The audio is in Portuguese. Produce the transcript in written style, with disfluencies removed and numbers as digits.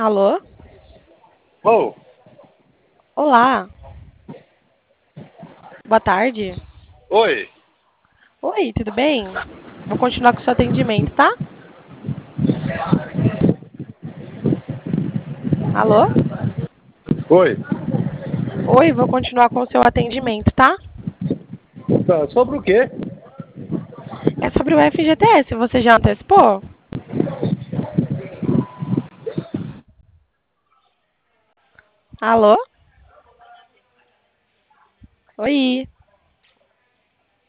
Alô? Ô, Olá, boa tarde. oi. Oi, tudo bem? Vou continuar com o seu atendimento, tá? Alô? Oi. Oi, vou continuar com o seu atendimento, tá? Tá, sobre o quê? É sobre o FGTS, você já antecipou? Alô? Oi.